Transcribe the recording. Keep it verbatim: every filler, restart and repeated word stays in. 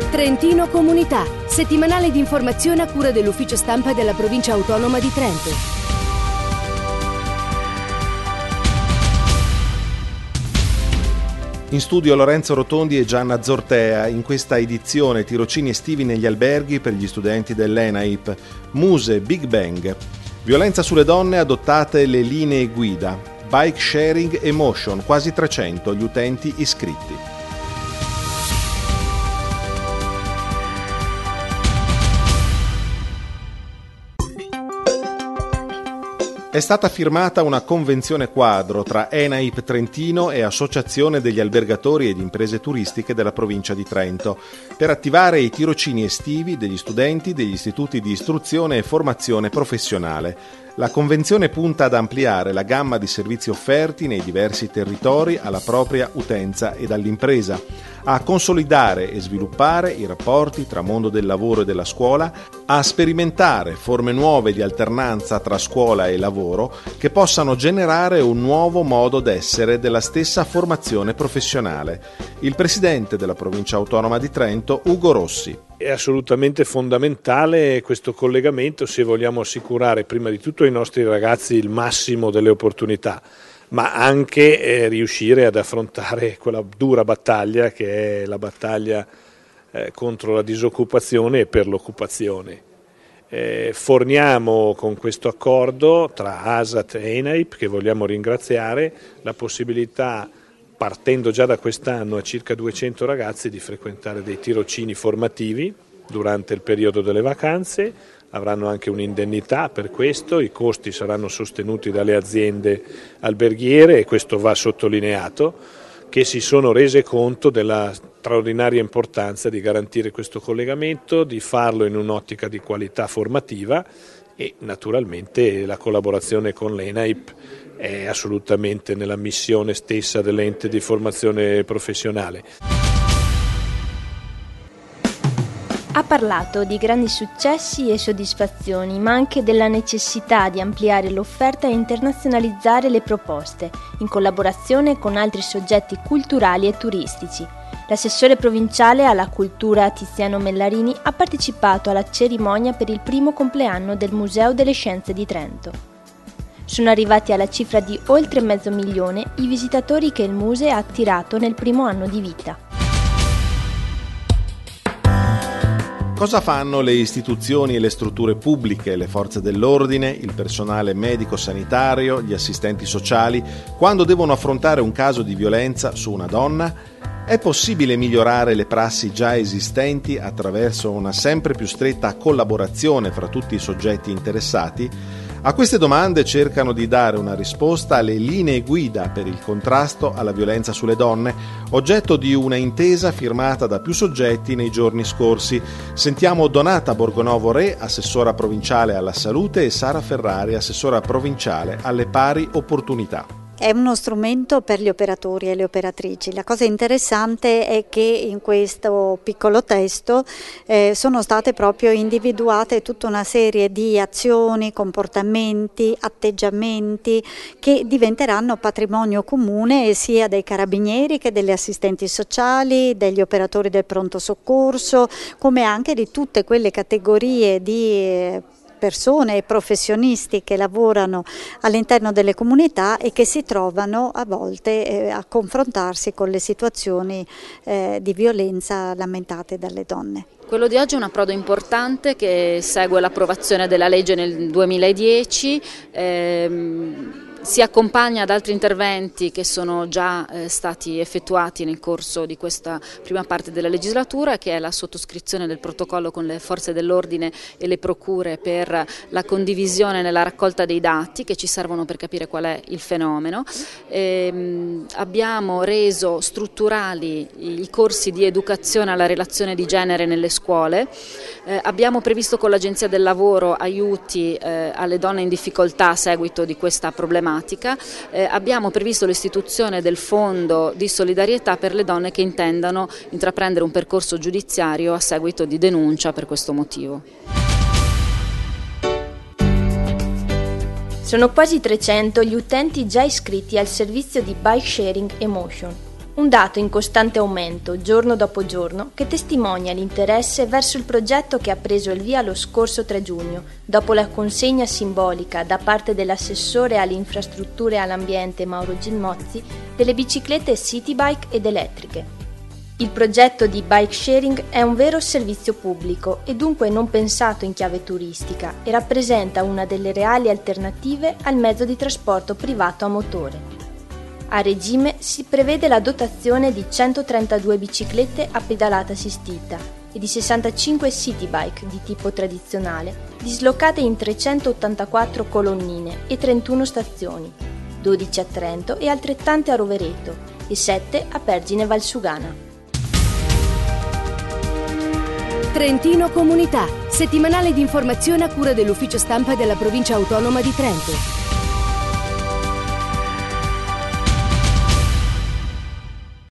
Trentino Comunità, settimanale di informazione a cura dell'ufficio stampa della provincia autonoma di Trento. In studio Lorenzo Rotondi e Gianna Zortea. In questa edizione tirocini estivi negli alberghi per gli studenti dell'ENAIP, Muse, Big Bang, violenza sulle donne, adottate le linee guida, bike sharing e motion, quasi trecento gli utenti iscritti. È stata firmata una convenzione quadro tra ENAIP Trentino e Associazione degli albergatori ed imprese turistiche della provincia di Trento per attivare i tirocini estivi degli studenti degli istituti di istruzione e formazione professionale. La convenzione punta ad ampliare la gamma di servizi offerti nei diversi territori alla propria utenza ed all'impresa, a consolidare e sviluppare i rapporti tra mondo del lavoro e della scuola, a sperimentare forme nuove di alternanza tra scuola e lavoro che possano generare un nuovo modo d'essere della stessa formazione professionale. Il presidente della provincia autonoma di Trento, Ugo Rossi. È assolutamente fondamentale questo collegamento se vogliamo assicurare prima di tutto ai nostri ragazzi il massimo delle opportunità, ma anche eh, riuscire ad affrontare quella dura battaglia che è la battaglia eh, contro la disoccupazione e per l'occupazione. Eh, forniamo con questo accordo tra ASAT e ENAIP, che vogliamo ringraziare, la possibilità, partendo già da quest'anno, a circa duecento ragazzi di frequentare dei tirocini formativi durante il periodo delle vacanze. Avranno anche un'indennità per questo, i costi saranno sostenuti dalle aziende alberghiere e questo va sottolineato, che si sono rese conto della straordinaria importanza di garantire questo collegamento, di farlo in un'ottica di qualità formativa e naturalmente la collaborazione con l'ENAIP è assolutamente nella missione stessa dell'ente di formazione professionale. Ha parlato di grandi successi e soddisfazioni, ma anche della necessità di ampliare l'offerta e internazionalizzare le proposte, in collaborazione con altri soggetti culturali e turistici. L'assessore provinciale alla cultura Tiziano Mellarini ha partecipato alla cerimonia per il primo compleanno del Museo delle Scienze di Trento. Sono arrivati alla cifra di oltre mezzo milione i visitatori che il Muse ha attirato nel primo anno di vita. Cosa fanno le istituzioni e le strutture pubbliche, le forze dell'ordine, il personale medico-sanitario, gli assistenti sociali, quando devono affrontare un caso di violenza su una donna? È possibile migliorare le prassi già esistenti attraverso una sempre più stretta collaborazione fra tutti i soggetti interessati? A queste domande cercano di dare una risposta le linee guida per il contrasto alla violenza sulle donne, oggetto di una intesa firmata da più soggetti nei giorni scorsi. Sentiamo Donata Borgonovo Re, assessora provinciale alla salute, e Sara Ferrari, assessora provinciale alle pari opportunità. È uno strumento per gli operatori e le operatrici. La cosa interessante è che in questo piccolo testo eh, sono state proprio individuate tutta una serie di azioni, comportamenti, atteggiamenti che diventeranno patrimonio comune sia dei carabinieri che degli assistenti sociali, degli operatori del pronto soccorso, come anche di tutte quelle categorie di eh, persone e professionisti che lavorano all'interno delle comunità e che si trovano a volte eh, a confrontarsi con le situazioni eh, di violenza lamentate dalle donne. Quello di oggi è un approdo importante che segue l'approvazione della legge nel duemiladieci. Ehm, Si accompagna ad altri interventi che sono già eh, stati effettuati nel corso di questa prima parte della legislatura, che è la sottoscrizione del protocollo con le forze dell'ordine e le procure per la condivisione nella raccolta dei dati che ci servono per capire qual è il fenomeno. Ehm, abbiamo reso strutturali i corsi di educazione alla relazione di genere nelle scuole, eh, abbiamo previsto con l'Agenzia del Lavoro aiuti eh, alle donne in difficoltà a seguito di questa problematica. Eh, abbiamo previsto l'istituzione del fondo di solidarietà per le donne che intendano intraprendere un percorso giudiziario a seguito di denuncia per questo motivo. Sono quasi trecento gli utenti già iscritti al servizio di bike sharing e motion, Un dato in costante aumento, giorno dopo giorno, che testimonia l'interesse verso il progetto che ha preso il via lo scorso tre giugno, dopo la consegna simbolica da parte dell'assessore alle infrastrutture e all'ambiente Mauro Gilmozzi delle biciclette Citybike ed elettriche. Il progetto di bike sharing è un vero servizio pubblico e dunque non pensato in chiave turistica e rappresenta una delle reali alternative al mezzo di trasporto privato a motore. A regime si prevede la dotazione di centotrentadue biciclette a pedalata assistita e di sessantacinque citybike di tipo tradizionale, dislocate in trecentottantaquattro colonnine e trentuno stazioni, dodici a Trento e altrettante a Rovereto e sette a Pergine Valsugana. Trentino Comunità, settimanale di informazione a cura dell'Ufficio Stampa della Provincia Autonoma di Trento.